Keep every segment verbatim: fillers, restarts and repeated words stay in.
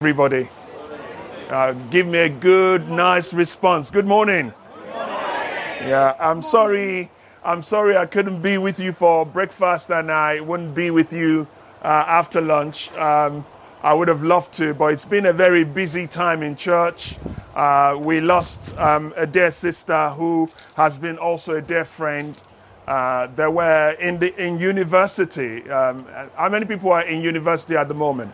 Everybody, uh, give me a good, nice response. Good morning. Yeah, I'm sorry. I'm sorry I couldn't be with you for breakfast, and I wouldn't be with you uh, after lunch. Um, I would have loved to, but it's been a very busy time in church. Uh, we lost um, a dear sister who has been also a dear friend. Uh, they were in the in university. Um, how many people are in university at the moment?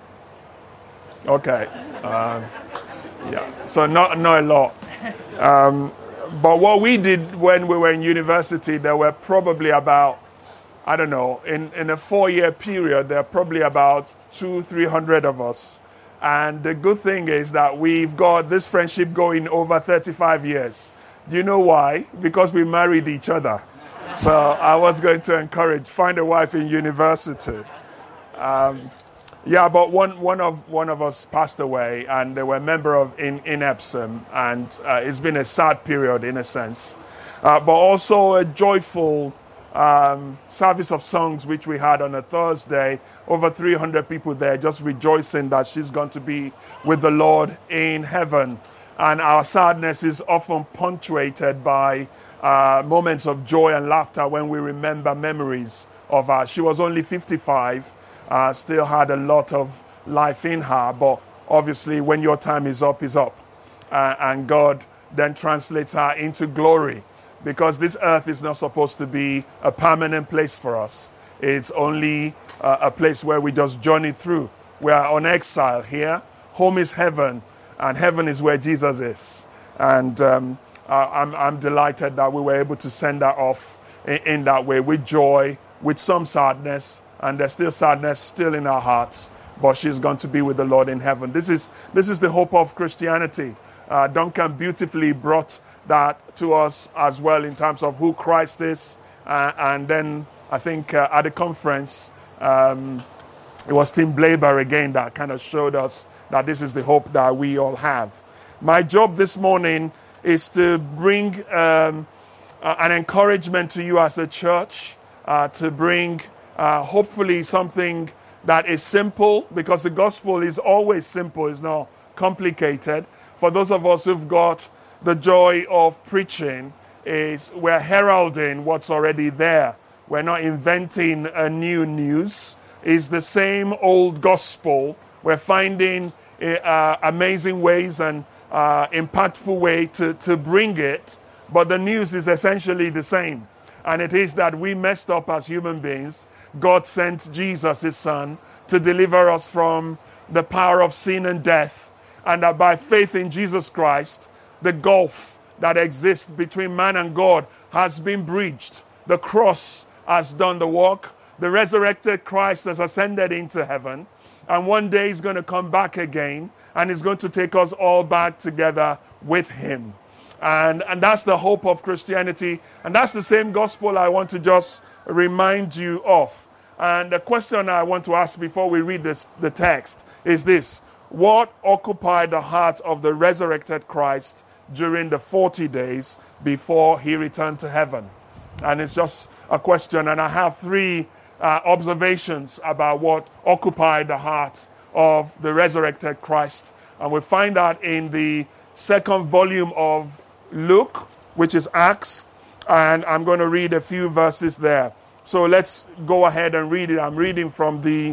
Okay. Um, yeah. So not not a lot. Um, but what we did when we were in university, there were probably about, I don't know, in, in a four-year period, there are probably about two, three hundred of us. And the good thing is that we've got this friendship going over thirty-five years. Do you know why? Because we married each other. So I was going to encourage, find a wife in university. Um, Yeah, but one, one of one of us passed away, and they were a member of in, in Epsom, and uh, it's been a sad period in a sense, uh, but also a joyful um, service of songs which we had on a Thursday. Over three hundred people there, just rejoicing that she's going to be with the Lord in heaven, and our sadness is often punctuated by uh, moments of joy and laughter when we remember memories of her. She was only fifty-five. Uh, still had a lot of life in her, but obviously when your time is up, is up. Uh, and God then translates her into glory, because this earth is not supposed to be a permanent place for us. It's only uh, a place where we just journey through. We are on exile here. Home is heaven, and heaven is where Jesus is. And um, uh, I'm, I'm delighted that we were able to send her off in, in that way, with joy, with some sadness. And there's still sadness still in our hearts, but she's going to be with the Lord in heaven. This is this is the hope of Christianity. Uh, Duncan beautifully brought that to us as well in terms of who Christ is. Uh, and then I think uh, at the conference, um, it was Tim Blaber again that kind of showed us that this is the hope that we all have. My job this morning is to bring um, uh, an encouragement to you as a church, uh, to bring Uh, hopefully something that is simple, because the gospel is always simple, it's not complicated. For those of us who've got the joy of preaching, is we're heralding what's already there. We're not inventing a new news. It's the same old gospel. We're finding uh, amazing ways and uh, impactful way to, to bring it, but the news is essentially the same. And it is that we messed up as human beings. God sent Jesus, his son, to deliver us from the power of sin and death, and that by faith in Jesus Christ, the gulf that exists between man and God has been bridged. The cross has done the work. The resurrected Christ has ascended into heaven, and one day he's going to come back again, and he's going to take us all back together with him. And, and that's the hope of Christianity, and that's the same gospel I want to just remind you of. And the question I want to ask before we read this, the text is this: what occupied the heart of the resurrected Christ during the forty days before he returned to heaven? And it's just a question, and I have three uh, observations about what occupied the heart of the resurrected Christ. And we find that in the second volume of Luke, which is Acts, and I'm going to read a few verses there. So let's go ahead and read it. I'm reading from the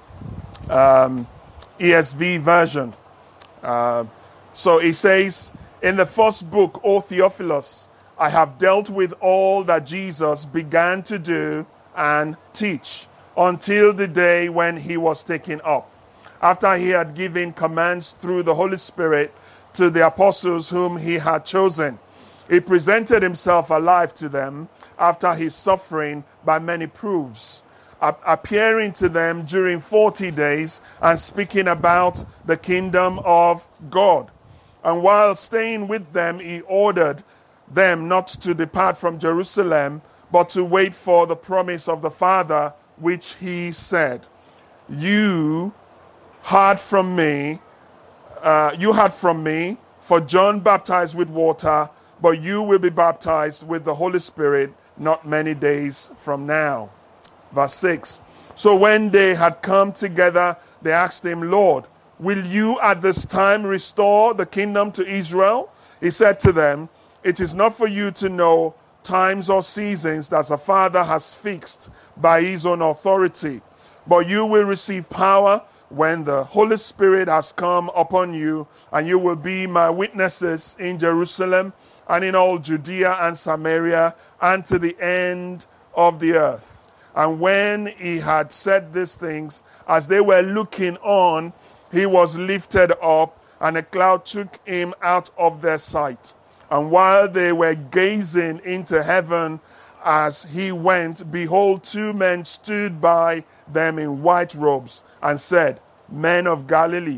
um, E S V version. Uh, so it says, "In the first book, O Theophilus, I have dealt with all that Jesus began to do and teach until the day when he was taken up, after he had given commands through the Holy Spirit to the apostles whom he had chosen. He presented himself alive to them after his suffering by many proofs, appearing to them during forty days and speaking about the kingdom of God. And while staying with them, he ordered them not to depart from Jerusalem, but to wait for the promise of the Father, which he said, You heard from me, uh, you heard from me, for John baptized with water, but you will be baptized with the Holy Spirit not many days from now." Verse six. "So when they had come together, they asked him, Lord, will you at this time restore the kingdom to Israel? He said to them, it is not for you to know times or seasons that the Father has fixed by his own authority, but you will receive power when the Holy Spirit has come upon you, and you will be my witnesses in Jerusalem and in all Judea and Samaria and to the end of the earth. And when he had said these things, as they were looking on, he was lifted up, and a cloud took him out of their sight. And while they were gazing into heaven as he went, behold, two men stood by them in white robes and said, Men of Galilee,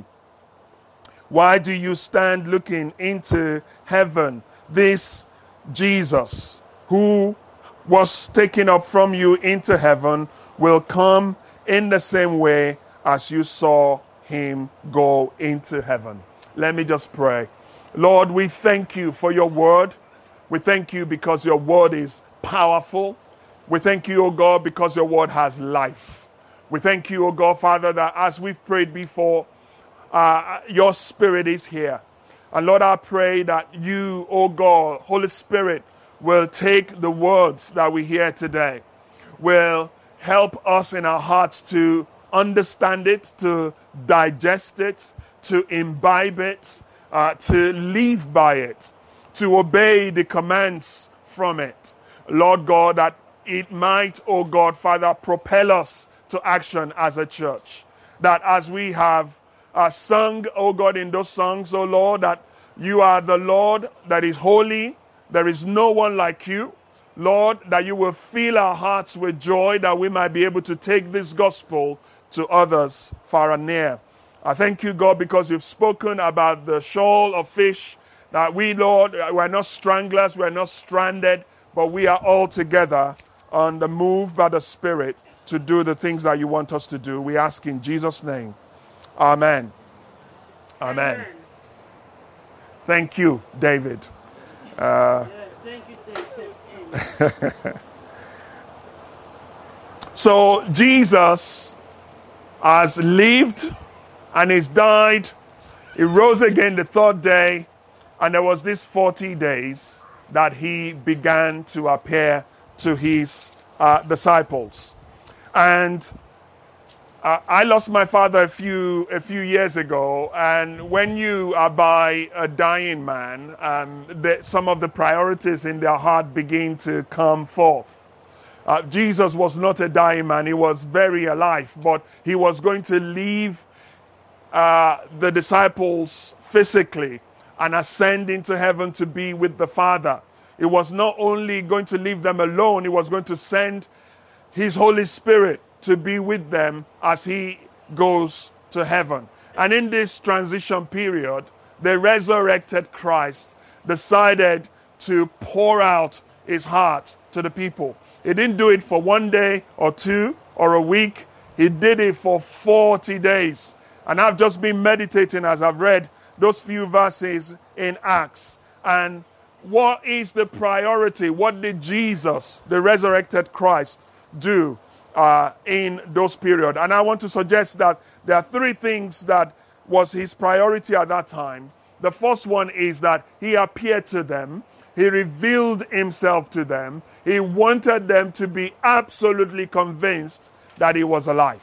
why do you stand looking into heaven? This Jesus, who was taken up from you into heaven, will come in the same way as you saw him go into heaven. Let me just pray. Lord, we thank you for your word. We thank you because your word is powerful. We thank you, O God, because your word has life. We thank you, O God, Father, that as we've prayed before, uh, your spirit is here. And Lord, I pray that you, O God, Holy Spirit, will take the words that we hear today, will help us in our hearts to understand it, to digest it, to imbibe it, uh, to live by it, to obey the commands from it. Lord God, that it might, oh God, Father, propel us to action as a church. That as we have uh, sung, oh God, in those songs, oh Lord, that you are the Lord that is holy. There is no one like you. Lord, that you will fill our hearts with joy, that we might be able to take this gospel to others far and near. I thank you, God, because you've spoken about the shoal of fish, that we, Lord, we're not stranglers, we're not stranded, but we are all together on the move by the Spirit to do the things that you want us to do. We ask in Jesus' name. Amen. Amen. Amen. Thank you, David. Uh, yes, thank you, David. So Jesus has lived and he's died. He rose again the third day, and there was this forty days that he began to appear to his uh, disciples. And uh, I lost my father a few a few years ago, and when you are by a dying man, um, the, some of the priorities in their heart begin to come forth. Uh, Jesus was not a dying man. He was very alive, but he was going to leave uh, the disciples physically and ascend into heaven to be with the Father. He was not only going to leave them alone, he was going to send his Holy Spirit to be with them as he goes to heaven. And in this transition period, the resurrected Christ decided to pour out his heart to the people. He didn't do it for one day or two or a week. He did it for forty days. And I've just been meditating as I've read those few verses in Acts. And what is the priority? What did Jesus, the resurrected Christ, do uh, in those periods? And I want to suggest that there are three things that was his priority at that time. The first one is that he appeared to them. He revealed himself to them. He wanted them to be absolutely convinced that he was alive.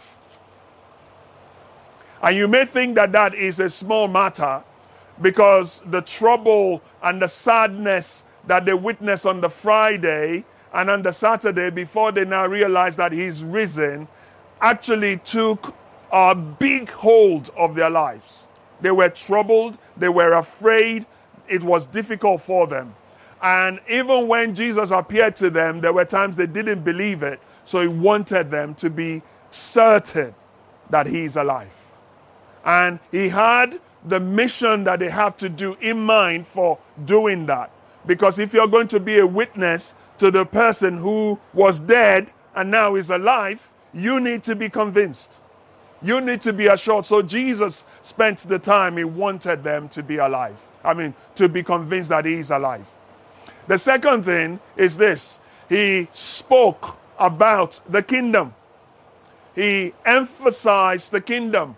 And you may think that that is a small matter because the trouble and the sadness that they witnessed on the Friday and on the Saturday before they now realized that he's risen actually took a big hold of their lives. They were troubled. They were afraid. It was difficult for them. And even when Jesus appeared to them, there were times they didn't believe it. So he wanted them to be certain that he is alive. And he had the mission that they have to do in mind for doing that. Because if you're going to be a witness to the person who was dead and now is alive, you need to be convinced. You need to be assured. So Jesus spent the time, he wanted them to be alive. I mean, to be convinced that he is alive. The second thing is this. He spoke about the kingdom. He emphasized the kingdom.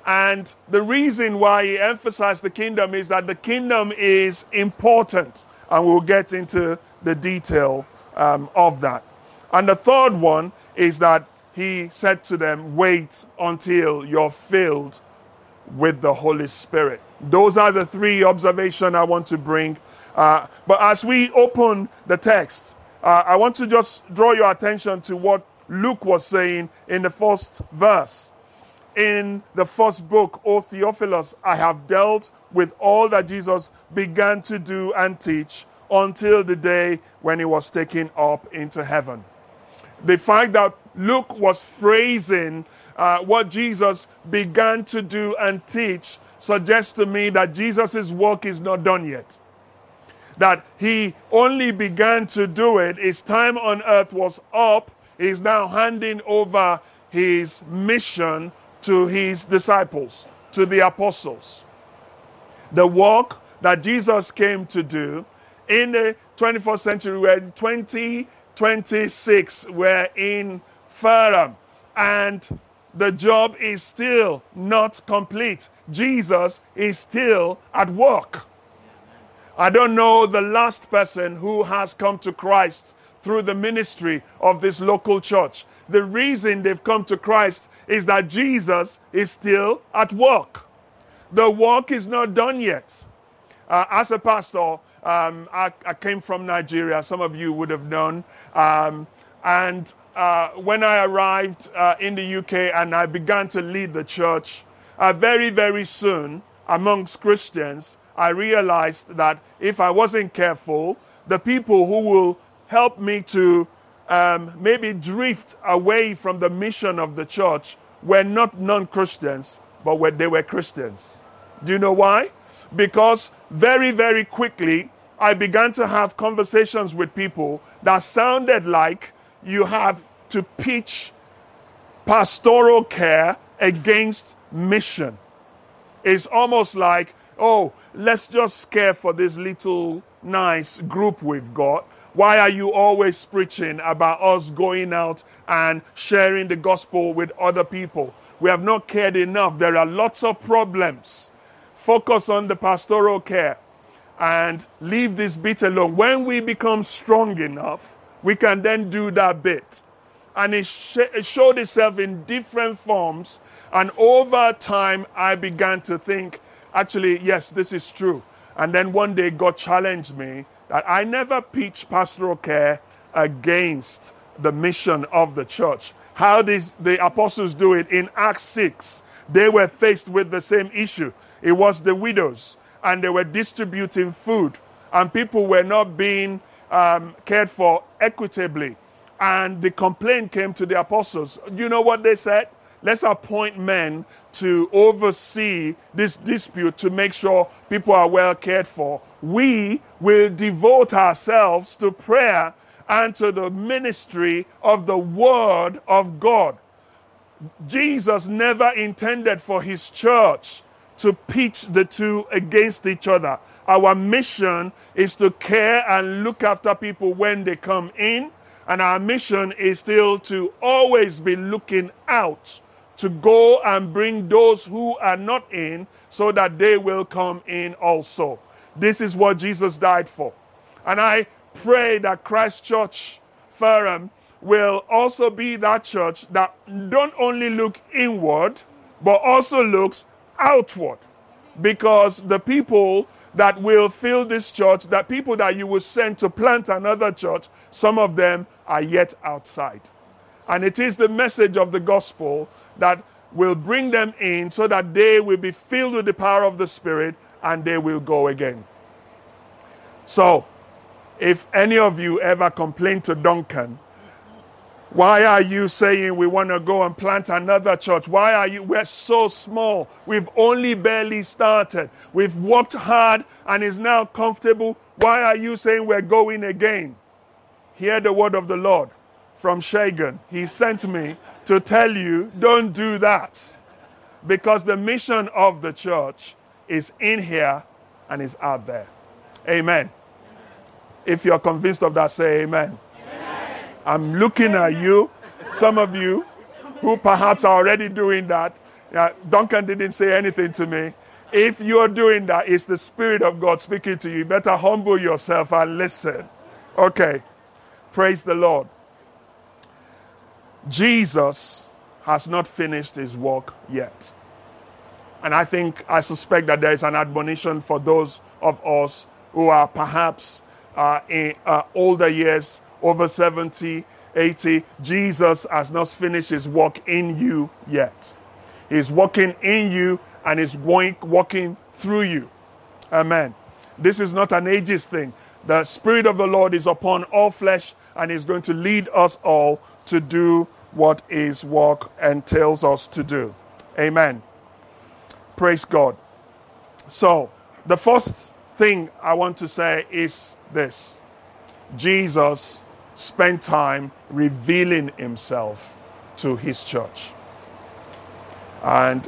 And the reason why he emphasized the kingdom is that the kingdom is important. And we'll get into the detail um, of that. And the third one is that he said to them, wait until you're filled with the Holy Spirit. Those are the three observations I want to bring. Uh, but as we open the text, uh, I want to just draw your attention to what Luke was saying in the first verse. In the first book, O Theophilus, I have dealt with all that Jesus began to do and teach until the day when he was taken up into heaven. The fact that Luke was phrasing uh, what Jesus began to do and teach suggests to me that Jesus' work is not done yet. That he only began to do it, his time on earth was up, he's now handing over his mission to his disciples, to the apostles. The work that Jesus came to do in the twenty-first century, we're in twenty twenty-six, we're in Fareham, and the job is still not complete. Jesus is still at work. I don't know the last person who has come to Christ through the ministry of this local church. The reason they've come to Christ is that Jesus is still at work. The work is not done yet. Uh, as a pastor, um, I, I came from Nigeria. Some of you would have known. Um, and uh, when I arrived uh, in the U K and I began to lead the church, uh, very, very soon, amongst Christians, I realized that if I wasn't careful, the people who will help me to um, maybe drift away from the mission of the church were not non-Christians, but were, they were Christians. Do you know why? Because very, very quickly, I began to have conversations with people that sounded like you have to pitch pastoral care against mission. It's almost like, oh, let's just care for this little nice group we've got. Why are you always preaching about us going out and sharing the gospel with other people? We have not cared enough. There are lots of problems. Focus on the pastoral care and leave this bit alone. When we become strong enough, we can then do that bit. And it, sh- it showed itself in different forms. And over time, I began to think, actually, yes, this is true. And then one day, God challenged me that I never pitch pastoral care against the mission of the church. How did the apostles do it? In Acts six, they were faced with the same issue. It was the widows, and they were distributing food, and people were not being um, cared for equitably. And the complaint came to the apostles. You know what they said? Let's appoint men to oversee this dispute to make sure people are well cared for. We will devote ourselves to prayer and to the ministry of the Word of God. Jesus never intended for his church to pitch the two against each other. Our mission is to care and look after people when they come in, and our mission is still to always be looking out to go and bring those who are not in so that they will come in also. This is what Jesus died for. And I pray that Christ Church Fareham will also be that church that don't only look inward, but also looks outward. Because the people that will fill this church, that people that you will send to plant another church, some of them are yet outside. And it is the message of the gospel that will bring them in so that they will be filled with the power of the Spirit and they will go again. So, if any of you ever complain to Duncan, why are you saying we want to go and plant another church? Why are you, we're so small. We've only barely started. We've worked hard and is now comfortable. Why are you saying we're going again? Hear the word of the Lord from Shagan. He sent me to tell you, don't do that. Because the mission of the church is in here and is out there. Amen. If you're convinced of that, say amen. Amen. I'm looking at you, some of you who perhaps are already doing that. Yeah, Duncan didn't say anything to me. If you're doing that, it's the Spirit of God speaking to you. You better humble yourself and listen. Okay. Praise the Lord. Jesus has not finished his work yet. And I think, I suspect that there is an admonition for those of us who are perhaps uh, in uh, older years, over seventy, eighty. Jesus has not finished his work in you yet. He's working in you and is going, working through you. Amen. This is not an ageist thing. The Spirit of the Lord is upon all flesh and is going to lead us all to do what his work entails us to do. Amen. Praise God. So, the first thing I want to say is this. Jesus spent time revealing himself to his church. And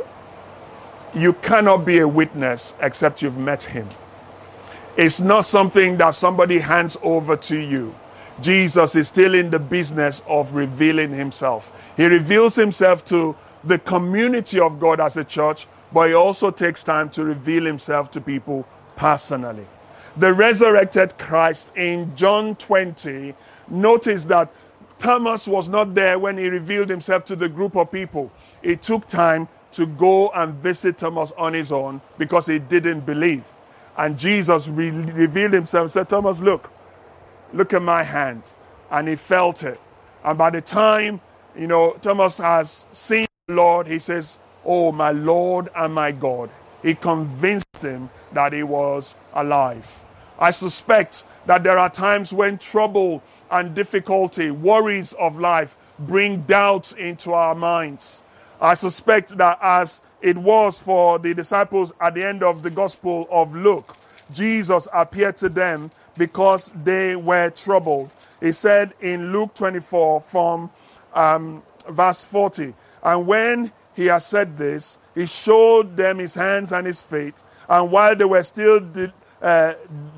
you cannot be a witness except you've met him. It's not something that somebody hands over to you. Jesus is still in the business of revealing himself. He reveals himself to the community of God as a church, but he also takes time to reveal himself to people personally. The resurrected Christ in John twenty, notice that Thomas was not there when he revealed himself to the group of people. It took time to go and visit Thomas on his own because he didn't believe. And Jesus re- revealed himself and said, Thomas, look, look at my hand. And he felt it. And by the time, you know, Thomas has seen the Lord, he says, oh, my Lord and my God. He convinced him that he was alive. I suspect that there are times when trouble and difficulty, worries of life bring doubts into our minds. I suspect that as it was for the disciples at the end of the Gospel of Luke, Jesus appeared to them because they were troubled. He said in Luke twenty-four from um, verse forty, and when he had said this, he showed them his hands and his feet, and while they were still di- uh,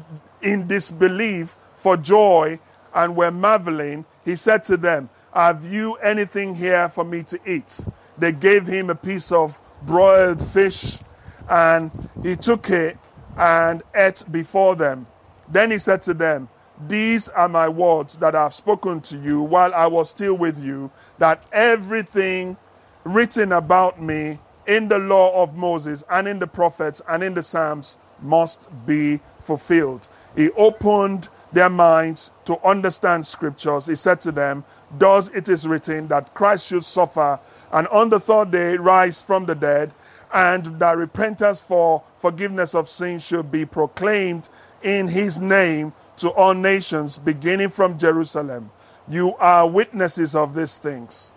in disbelief for joy and were marveling, he said to them, have you anything here for me to eat? They gave him a piece of broiled fish, and he took it and ate before them. Then he said to them, these are my words that I have spoken to you while I was still with you, that everything written about me in the law of Moses and in the prophets and in the Psalms must be fulfilled. He opened their minds to understand scriptures. He said to them, thus it is written that Christ should suffer and on the third day rise from the dead, and that repentance for forgiveness of sins should be proclaimed in his name to all nations, beginning from Jerusalem. You are witnesses of these things.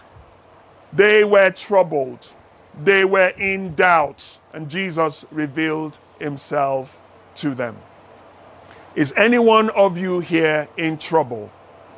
They were troubled. They were in doubt, and Jesus revealed himself to them. Is any one of you here in trouble?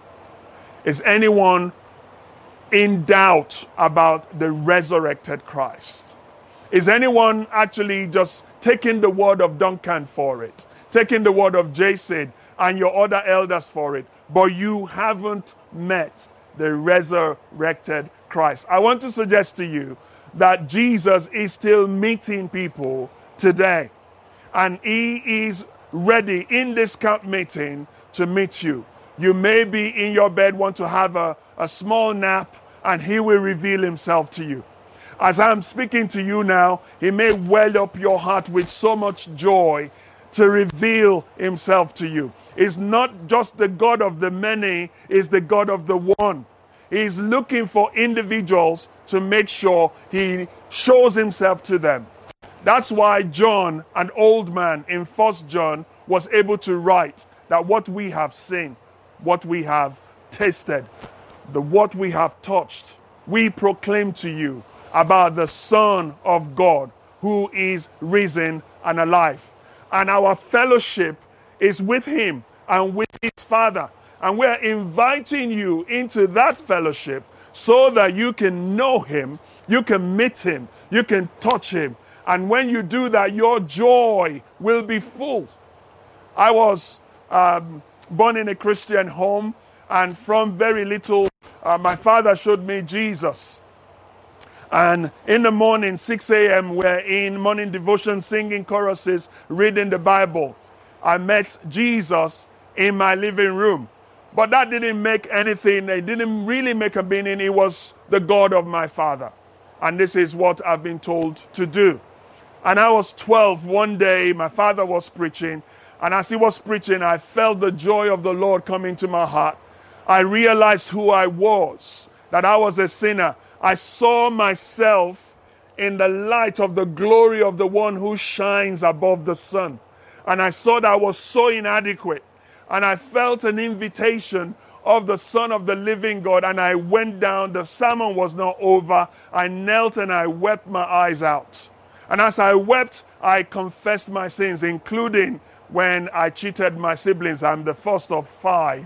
Is anyone in doubt about the resurrected Christ? Is anyone actually just taking the word of Duncan for it, taking the word of Jason and your other elders for it, but you haven't met the resurrected Christ? I want to suggest to you that Jesus is still meeting people today, and he is ready in this camp meeting to meet you. You may be in your bed, want to have a, a small nap, and he will reveal himself to you. As I'm speaking to you now, he may well up your heart with so much joy to reveal himself to you. He's not just the God of the many, he's the God of the one. He's looking for individuals to make sure he shows himself to them. That's why John, an old man in First John, was able to write that what we have seen, what we have tasted, the what we have touched, we proclaim to you about the Son of God who is risen and alive. And our fellowship is with him and with his Father. And we're inviting you into that fellowship so that you can know him, you can meet him, you can touch him. And when you do that, your joy will be full. I was um, born in a Christian home, and from very little, uh, my father showed me Jesus. And in the morning, six a.m., we're in morning devotion, singing choruses, reading the Bible. I met Jesus in my living room. But that didn't make anything, it didn't really make a meaning. It was the God of my father. And this is what I've been told to do. And I was twelve one day, my father was preaching. And as he was preaching, I felt the joy of the Lord come into my heart. I realized who I was, that I was a sinner. I saw myself in the light of the glory of the one who shines above the sun. And I saw that I was so inadequate. And I felt an invitation of the Son of the living God. And I went down. The sermon was not over. I knelt and I wept my eyes out. And as I wept, I confessed my sins, including when I cheated my siblings. I'm the first of five.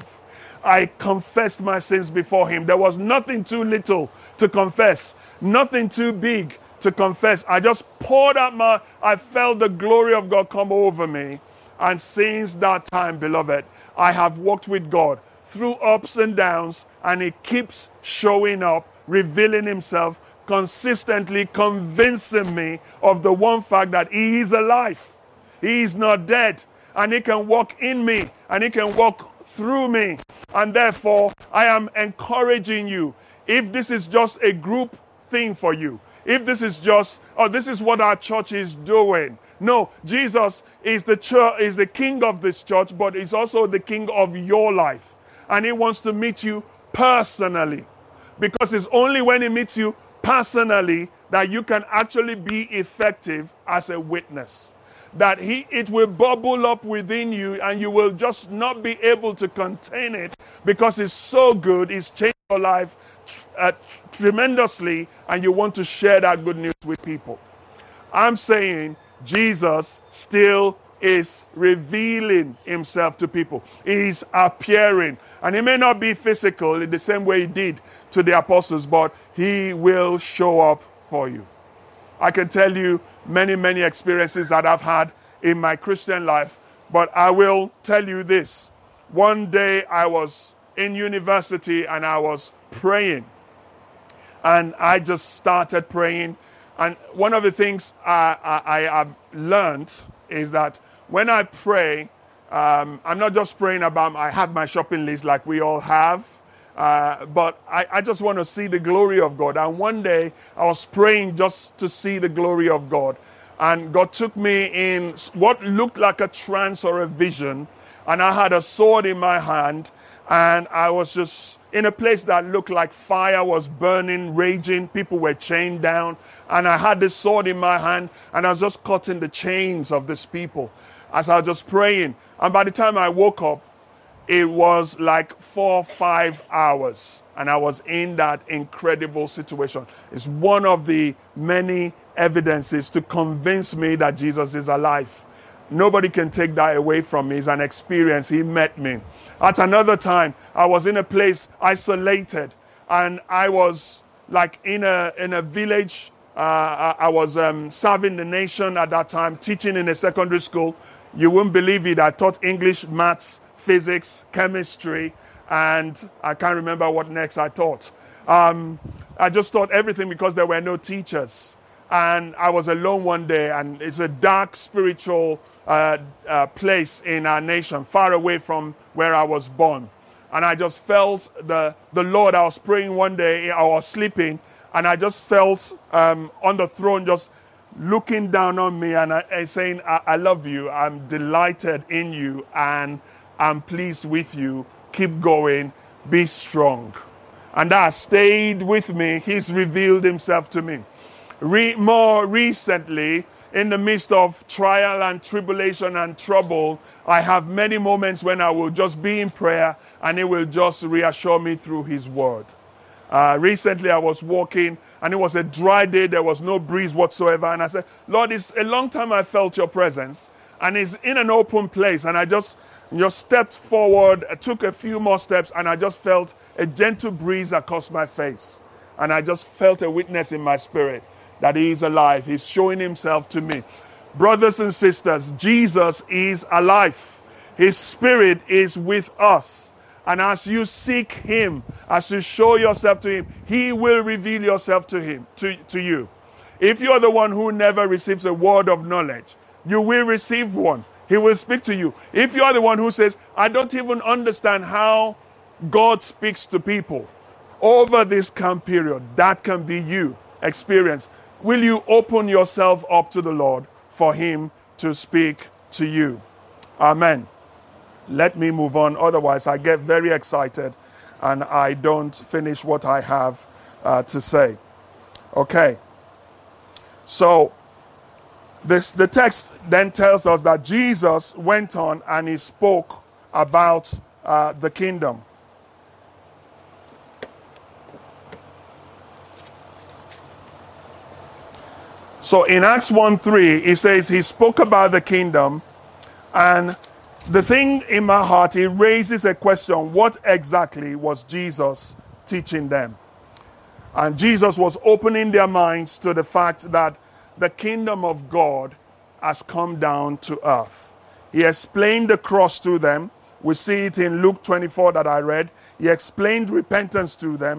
I confessed my sins before him. There was nothing too little to confess, nothing too big to confess. I just poured out my, I felt the glory of God come over me. And since that time, beloved, I have walked with God through ups and downs, and he keeps showing up, revealing himself, consistently convincing me of the one fact that he is alive. He is not dead, and he can walk in me, and he can walk through me. And therefore, I am encouraging you, if this is just a group thing for you, if this is just, oh, this is what our church is doing. No, Jesus is the church, is the king of this church, but he's also the king of your life. And he wants to meet you personally. Because it's only when he meets you personally that you can actually be effective as a witness. That he, it will bubble up within you and you will just not be able to contain it because it's so good, it's changed your life uh, tremendously, and you want to share that good news with people. I'm saying Jesus still is revealing himself to people. He's appearing. And he may not be physical in the same way he did to the apostles, but he will show up for you. I can tell you many, many experiences that I've had in my Christian life, but I will tell you this. One day I was in university and I was praying. And I just started praying. And one of the things I, I, I have learned is that when I pray, um, I'm not just praying about, I have my shopping list like we all have, uh, but I, I just want to see the glory of God. And one day I was praying just to see the glory of God. And God took me in what looked like a trance or a vision. And I had a sword in my hand. And I was just in a place that looked like fire was burning, raging. People were chained down. And I had this sword in my hand. And I was just cutting the chains of these people as I was just praying. And by the time I woke up, it was like four, five hours. And I was in that incredible situation. It's one of the many evidences to convince me that Jesus is alive. Nobody can take that away from me. It's an experience. He met me. At another time, I was in a place isolated, and I was like in a in a village. Uh, I was um, serving the nation at that time, teaching in a secondary school. You wouldn't believe it. I taught English, maths, physics, chemistry, and I can't remember what next I taught. Um, I just taught everything because there were no teachers. And I was alone one day, and it's a dark spiritual uh, uh, place in our nation, far away from where I was born. And I just felt the, the Lord. I was praying one day, I was sleeping, and I just felt um, on the throne just looking down on me and, I, and saying, I, I love you, I'm delighted in you, and I'm pleased with you. Keep going, be strong. And that stayed with me. He's revealed himself to me. Re- more recently, in the midst of trial and tribulation and trouble, I have many moments when I will just be in prayer and he will just reassure me through his word. Uh, recently, I was walking and it was a dry day. There was no breeze whatsoever. And I said, Lord, it's a long time I felt your presence. And it's in an open place. And I just, just stepped forward, I took a few more steps, and I just felt a gentle breeze across my face. And I just felt a witness in my spirit that he is alive. He's showing himself to me. Brothers and sisters, Jesus is alive. His spirit is with us. And as you seek him, as you show yourself to him, he will reveal yourself to him, to, to you. If you're the one who never receives a word of knowledge, you will receive one. He will speak to you. If you are the one who says, I don't even understand how God speaks to people over this camp period, that can be you experience. Will you open yourself up to the Lord for him to speak to you? Amen. Let me move on. Otherwise, I get very excited and I don't finish what I have uh, to say. Okay. So, this, the text then tells us that Jesus went on and he spoke about uh, the kingdom. So in Acts one three, he says he spoke about the kingdom, and the thing in my heart, it raises a question: what exactly was Jesus teaching them? And Jesus was opening their minds to the fact that the kingdom of God has come down to earth. He explained the cross to them. We see it in Luke twenty-four that I read. He explained repentance to them.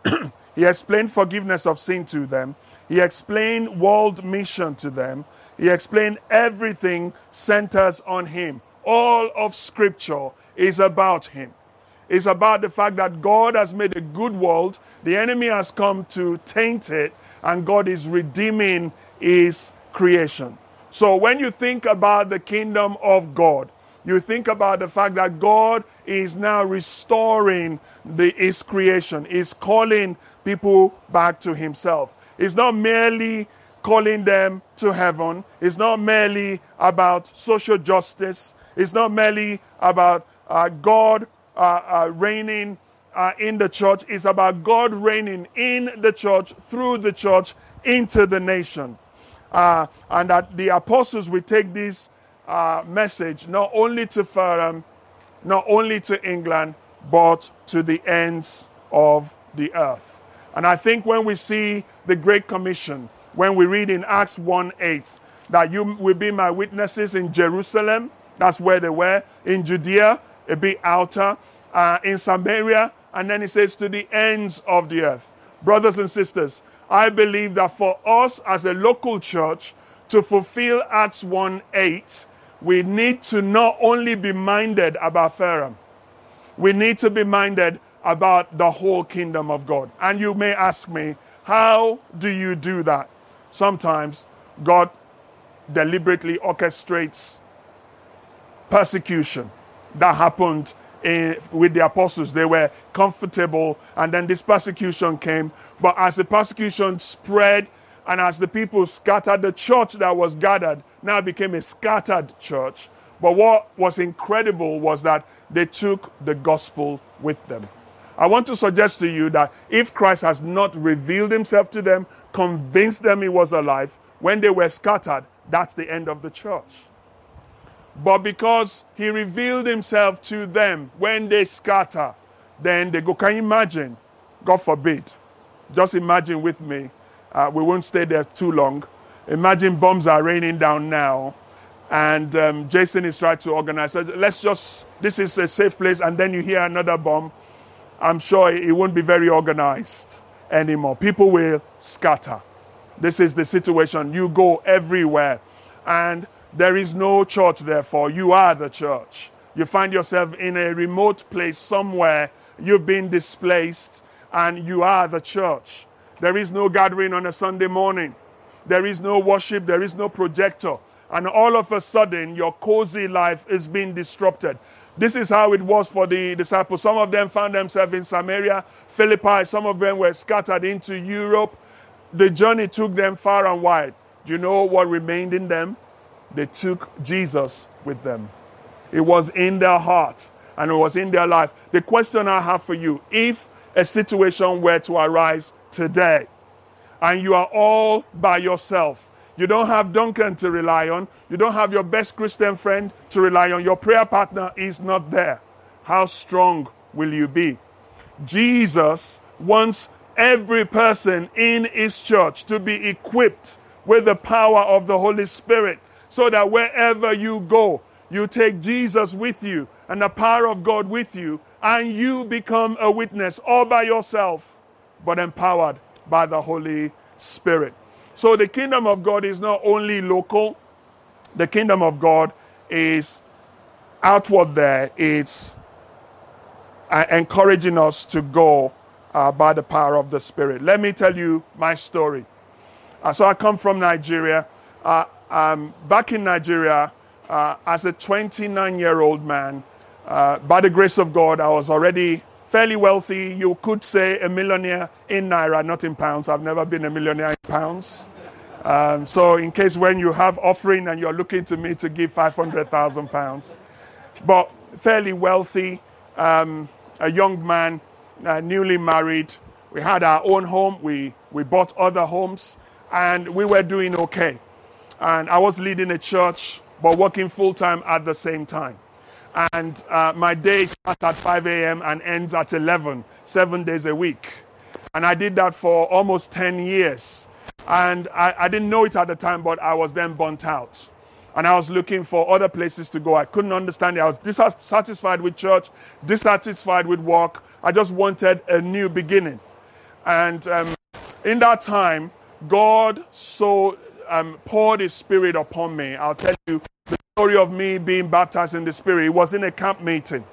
He explained forgiveness of sin to them. He explained world mission to them. He explained everything centers on him. All of Scripture is about him. It's about the fact that God has made a good world. The enemy has come to taint it, and God is redeeming his creation. So when you think about the kingdom of God, you think about the fact that God is now restoring the, his creation. He's calling people back to himself. It's not merely calling them to heaven. It's not merely about social justice. It's not merely about uh, God uh, uh, reigning uh, in the church. It's about God reigning in the church, through the church, into the nation. Uh, and that the apostles will take this uh, message not only to Faram, not only to England, but to the ends of the earth. And I think when we see the Great Commission, when we read in Acts one eight, that you will be my witnesses in Jerusalem, that's where they were, in Judea, a bit outer, uh, in Samaria, and then it says to the ends of the earth. Brothers and sisters, I believe that for us as a local church to fulfill Acts one eight, we need to not only be minded about Faram, we need to be minded about the whole kingdom of God. And you may ask me, how do you do that? Sometimes God deliberately orchestrates persecution. That happened in, with the apostles. They were comfortable, and then this persecution came. But as the persecution spread, and as the people scattered, the church that was gathered now became a scattered church. But what was incredible was that they took the gospel with them. I want to suggest to you that if Christ has not revealed himself to them, convinced them he was alive, when they were scattered, that's the end of the church. But because he revealed himself to them when they scatter, then they go. Can you imagine? God forbid. Just imagine with me. Uh, we won't stay there too long. Imagine bombs are raining down now, and um, Jason is trying to organize. So let's just, this is a safe place, and then you hear another bomb. I'm sure it won't be very organized anymore. People will scatter. This is the situation. You go everywhere, and there is no church, therefore. You are the church. You find yourself in a remote place somewhere. You've been displaced, and you are the church. There is no gathering on a Sunday morning. There is no worship. There is no projector. And all of a sudden, your cozy life is being disrupted. This is how it was for the disciples. Some of them found themselves in Samaria, Philippi. Some of them were scattered into Europe. The journey took them far and wide. Do you know what remained in them? They took Jesus with them. It was in their heart and it was in their life. The question I have for you, if a situation were to arise today and you are all by yourself, you don't have Duncan to rely on, you don't have your best Christian friend to rely on, your prayer partner is not there, how strong will you be? Jesus wants every person in his church to be equipped with the power of the Holy Spirit, so that wherever you go, you take Jesus with you and the power of God with you, and you become a witness all by yourself, but empowered by the Holy Spirit. So the kingdom of God is not only local, the kingdom of God is outward there. It's uh, encouraging us to go uh, by the power of the Spirit. Let me tell you my story. Uh, so I come from Nigeria. Uh, um, back in Nigeria, uh, as a twenty-nine-year-old man, uh, by the grace of God, I was already fairly wealthy. You could say a millionaire in Naira, not in pounds. I've never been a millionaire in pounds. Um, so in case when you have offering and you're looking to me to give five hundred thousand pounds. But fairly wealthy, um, a young man, uh, newly married. We had our own home. We, we bought other homes, and we were doing okay. And I was leading a church, but working full-time at the same time. And uh, my day starts at five a.m. and ends at eleven, seven days a week. And I did that for almost ten years. And I, I didn't know it at the time, but I was then burnt out. And I was looking for other places to go. I couldn't understand it. I was dissatisfied with church, dissatisfied with work. I just wanted a new beginning. And um, in that time, God so um, poured His Spirit upon me. I'll tell you the story of me being baptized in the Spirit. It was in a camp meeting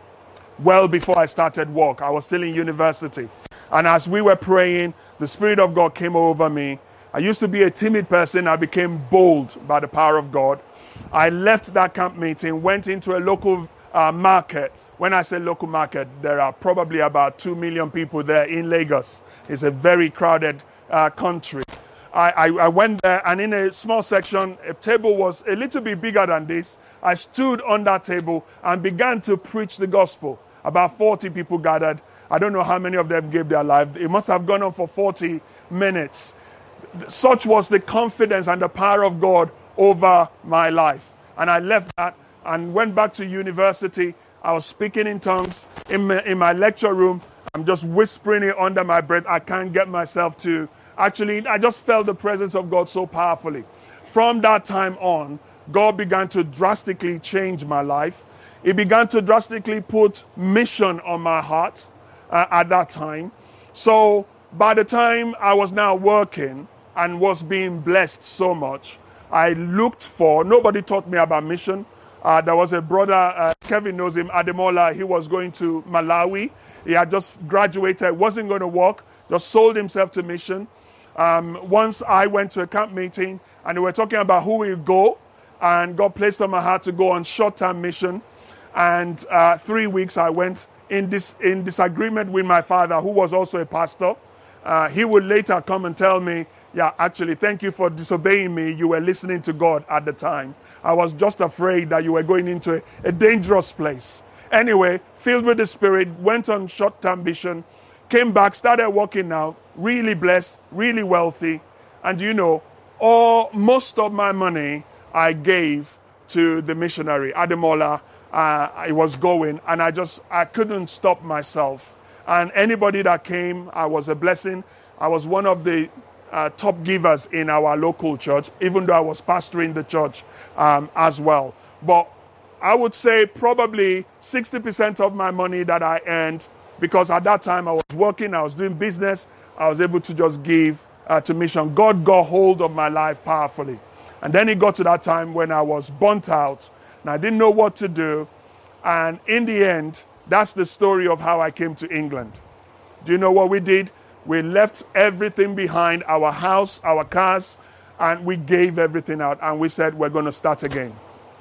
well before I started work. I was still in university. And as we were praying, the Spirit of God came over me. I used to be a timid person. I became bold by the power of God. I left that camp meeting, went into a local uh, market. When I say local market, there are probably about two million people there in Lagos. It's a very crowded uh, country. I, I, I went there, and in a small section, a table was a little bit bigger than this. I stood on that table and began to preach the gospel. About forty people gathered. I don't know how many of them gave their life. It must have gone on for forty minutes. Such was the confidence and the power of God over my life. And I left that and went back to university. I was speaking in tongues in my, in my lecture room. I'm just whispering it under my breath. I can't get myself to. Actually, I just felt the presence of God so powerfully. From that time on, God began to drastically change my life. He began to drastically put mission on my heart uh, at that time. So by the time I was now working and was being blessed so much, I looked for, nobody taught me about mission. Uh, there was a brother, uh, Kevin knows him, Ademola. He was going to Malawi. He had just graduated, wasn't going to work, just sold himself to mission. Um, once I went to a camp meeting and they were talking about who will go, and God placed on my heart to go on short-term mission. And uh, three weeks I went in this in disagreement with my father, who was also a pastor. Uh, he would later come and tell me, yeah, actually, thank you for disobeying me. You were listening to God at the time. I was just afraid that you were going into a, a dangerous place. Anyway, filled with the Spirit, went on short-term mission, came back, started working now, really blessed, really wealthy. And you know, all most of my money I gave to the missionary, Ademola. Uh, I was going, and I just, I couldn't stop myself. And anybody that came, I was a blessing. I was one of the uh, top givers in our local church, even though I was pastoring the church um, as well. But I would say probably sixty percent of my money that I earned, because at that time I was working, I was doing business, I was able to just give uh, to mission. God got hold of my life powerfully. And then it got to that time when I was burnt out, and I didn't know what to do. And in the end, that's the story of how I came to England. Do you know what we did? We left everything behind, our house, our cars, and we gave everything out. And we said, we're going to start again.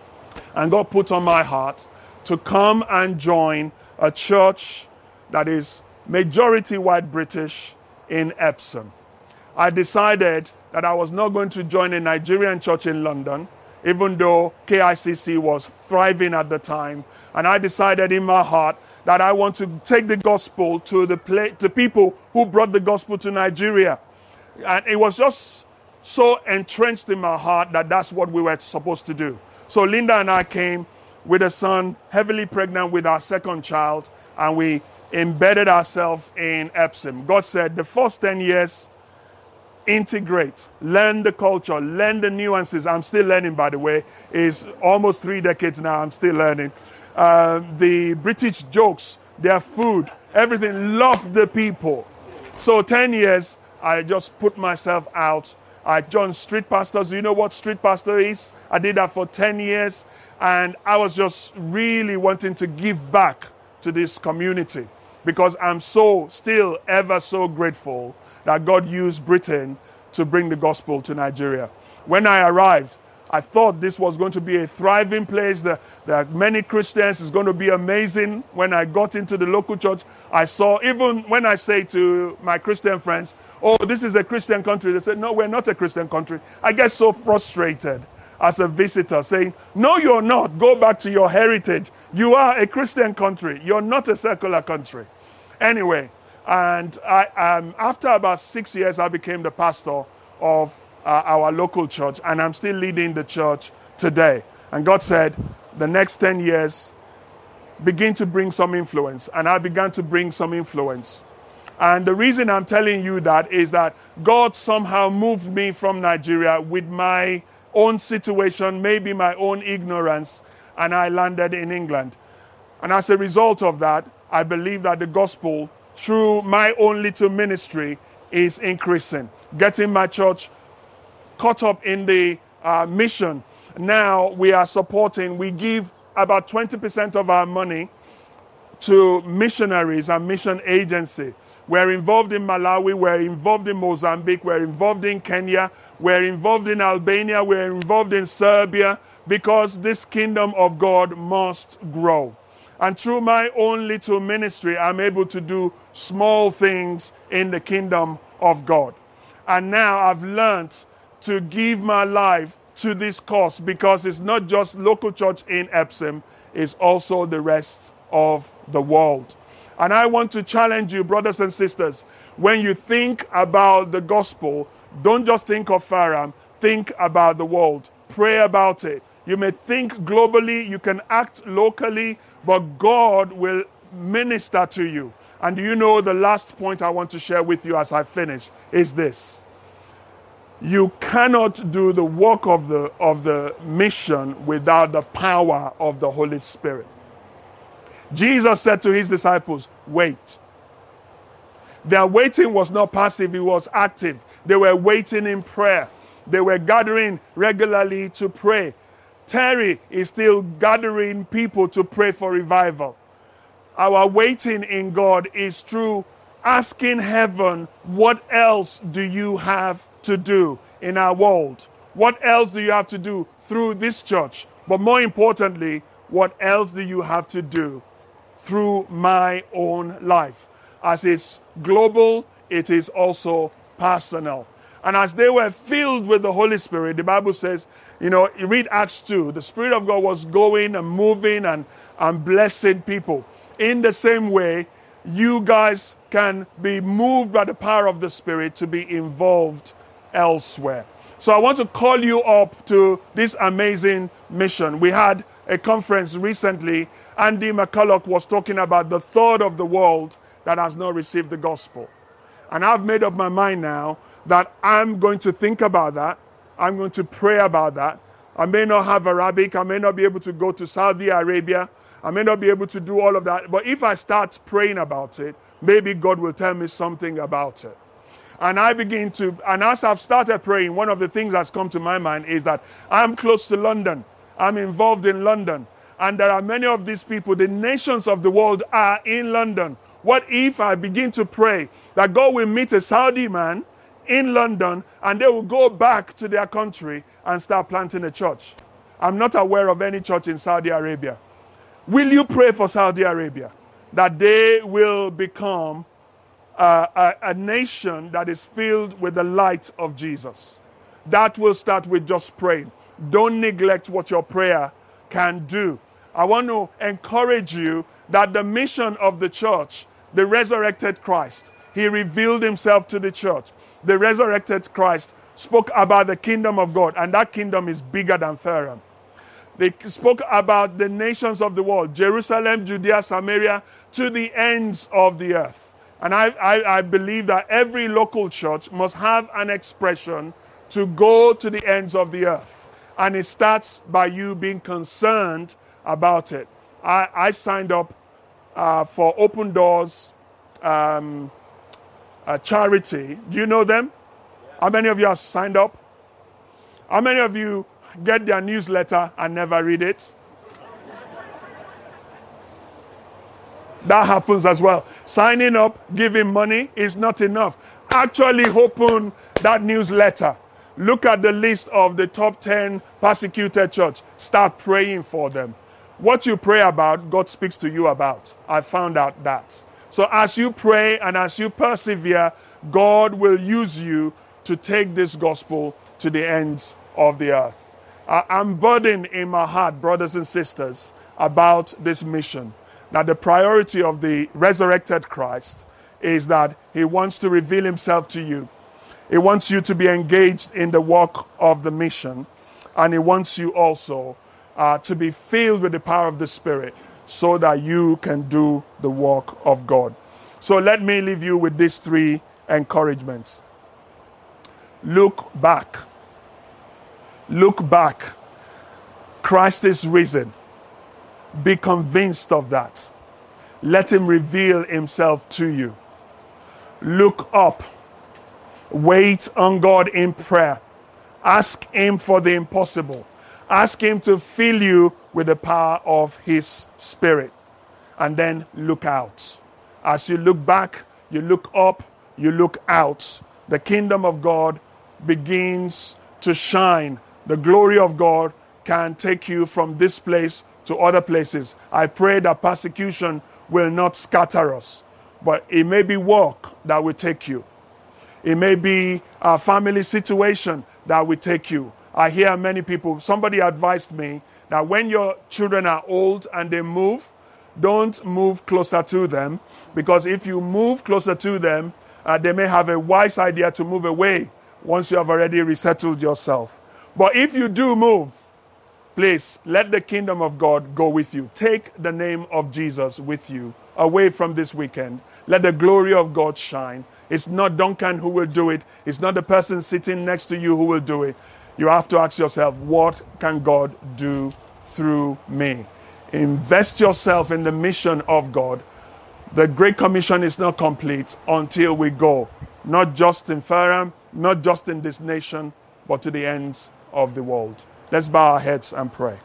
And God put on my heart to come and join a church that is majority white British in Epsom. I decided that I was not going to join a Nigerian church in London, even though K I C C was thriving at the time. And I decided in my heart that I want to take the gospel to the pla- to people who brought the gospel to Nigeria. And it was just so entrenched in my heart that that's what we were supposed to do. So Linda and I came with a son, heavily pregnant with our second child, and we embedded ourselves in Epsom. God said the first ten years, integrate, learn the culture, learn the nuances. I'm still learning, by the way. It's almost three decades now. I'm still learning. Uh, the British jokes, their food, everything. Loved the people. So ten years, I just put myself out. I joined street pastors. You know what street pastor is? I did that for ten years. And I was just really wanting to give back to this community because I'm so still ever so grateful that God used Britain to bring the gospel to Nigeria. When I arrived, I thought this was going to be a thriving place. There, there are many Christians. It's going to be amazing. When I got into the local church, I saw, even when I say to my Christian friends, oh, this is a Christian country, they said, no, we're not a Christian country. I get so frustrated as a visitor saying, no, you're not. Go back to your heritage. You are a Christian country. You're not a secular country. Anyway, and I, um, after about six years, I became the pastor of uh, our local church, and I'm still leading the church today. And God said, the next ten years, begin to bring some influence. And I began to bring some influence. And the reason I'm telling you that is that God somehow moved me from Nigeria with my own situation, maybe my own ignorance, and I landed in England. And as a result of that, I believe that the gospel, through my own little ministry, is increasing. Getting my church caught up in the uh, mission. Now we are supporting, we give about twenty percent of our money to missionaries and mission agency. We're involved in Malawi, we're involved in Mozambique, we're involved in Kenya, we're involved in Albania, we're involved in Serbia, because this kingdom of God must grow. And through my own little ministry, I'm able to do small things in the kingdom of God. And now I've learned to give my life to this cause, because it's not just local church in Epsom, it's also the rest of the world. And I want to challenge you, brothers and sisters, when you think about the gospel, don't just think of Faram, think about the world. Pray about it. You may think globally, you can act locally, but God will minister to you. And do you know the last point I want to share with you as I finish is this. You cannot do the work of the, of the mission without the power of the Holy Spirit. Jesus said to his disciples, wait. Their waiting was not passive, it was active. They were waiting in prayer. They were gathering regularly to pray. Terry is still gathering people to pray for revival. Our waiting in God is through asking heaven, what else do you have to do in our world? What else do you have to do through this church? But more importantly, what else do you have to do through my own life? As it's global, it is also personal. And as they were filled with the Holy Spirit, the Bible says, you know, you read Acts two, the Spirit of God was going and moving and, and blessing people. In the same way, you guys can be moved by the power of the Spirit to be involved elsewhere. So I want to call you up to this amazing mission. We had a conference recently. Andy McCulloch was talking about the third of the world that has not received the gospel. And I've made up my mind now that I'm going to think about that. I'm going to pray about that. I may not have Arabic. I may not be able to go to Saudi Arabia. I may not be able to do all of that. But if I start praying about it, maybe God will tell me something about it. And I begin to, and as I've started praying, one of the things that's come to my mind is that I'm close to London. I'm involved in London. And there are many of these people, the nations of the world are in London. What if I begin to pray that God will meet a Saudi man in London and they will go back to their country and start planting a church? I'm not aware of any church in Saudi Arabia. Will you pray for Saudi Arabia that they will become uh, a, a nation that is filled with the light of Jesus? That will start with just praying. Don't neglect what your prayer can do. I want to encourage you that the mission of the church, the resurrected Christ, he revealed himself to the church. The resurrected Christ spoke about the kingdom of God, and that kingdom is bigger than Pharaoh. They spoke about the nations of the world, Jerusalem, Judea, Samaria, to the ends of the earth. And I, I, I believe that every local church must have an expression to go to the ends of the earth. And it starts by you being concerned about it. I, I signed up uh, for Open Doors um, uh, charity. Do you know them? How many of you have signed up? How many of you get their newsletter and never read it? That happens as well. Signing up, giving money is not enough. Actually open that newsletter. Look at the list of the top ten persecuted church. Start praying for them. What you pray about, God speaks to you about. I found out that. So as you pray and as you persevere, God will use you to take this gospel to the ends of the earth. I'm burdened in my heart, brothers and sisters, about this mission. That the priority of the resurrected Christ is that he wants to reveal himself to you. He wants you to be engaged in the work of the mission. And he wants you also uh, to be filled with the power of the Spirit so that you can do the work of God. So let me leave you with these three encouragements. Look back. Look back. Christ is risen. Be convinced of that. Let him reveal himself to you. Look up. Wait on God in prayer. Ask him for the impossible. Ask him to fill you with the power of his Spirit. And then look out. As you look back, you look up, you look out. The kingdom of God begins to shine. The glory of God can take you from this place to other places. I pray that persecution will not scatter us, but it may be work that will take you. It may be a family situation that will take you. I hear many people, somebody advised me that when your children are old and they move, don't move closer to them, because if you move closer to them, uh, they may have a wise idea to move away once you have already resettled yourself. But if you do move, please, let the kingdom of God go with you. Take the name of Jesus with you away from this weekend. Let the glory of God shine. It's not Duncan who will do it. It's not the person sitting next to you who will do it. You have to ask yourself, what can God do through me? Invest yourself in the mission of God. The Great Commission is not complete until we go, not just in Fairham, not just in this nation, but to the ends of the world. Let's bow our heads and pray.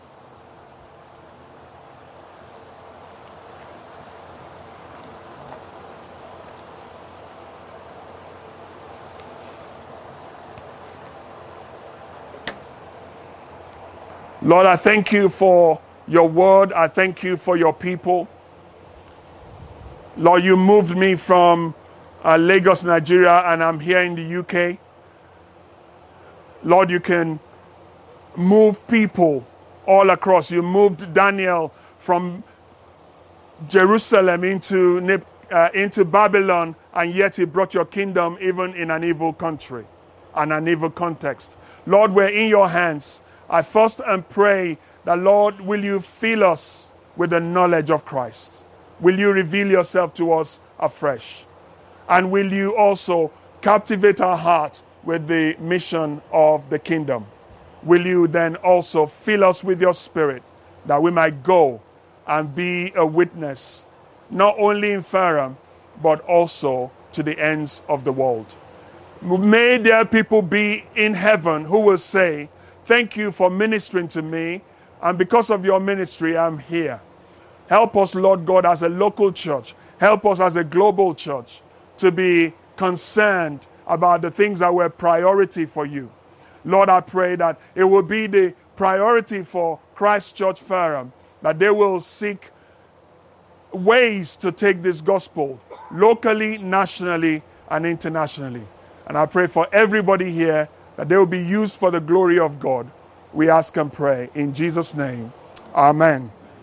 Lord, I thank you for your word. I thank you for your people. Lord, you moved me from uh, Lagos, Nigeria, and I'm here in the U K. Lord, you can move people all across. You moved Daniel from Jerusalem into, uh, into Babylon, and yet he brought your kingdom even in an evil country and an evil context. Lord, we're in your hands. I first and pray that, Lord, will you fill us with the knowledge of Christ? Will you reveal yourself to us afresh? And will you also captivate our heart with the mission of the kingdom? Will you then also fill us with your Spirit that we might go and be a witness, not only in Fairham, but also to the ends of the world? May there people be in heaven who will say, thank you for ministering to me, and because of your ministry, I'm here. Help us, Lord God, as a local church. Help us as a global church to be concerned about the things that were priority for you. Lord, I pray that it will be the priority for Christ Church Fairham, that they will seek ways to take this gospel locally, nationally, and internationally. And I pray for everybody here that they will be used for the glory of God. We ask and pray in Jesus' name. Amen.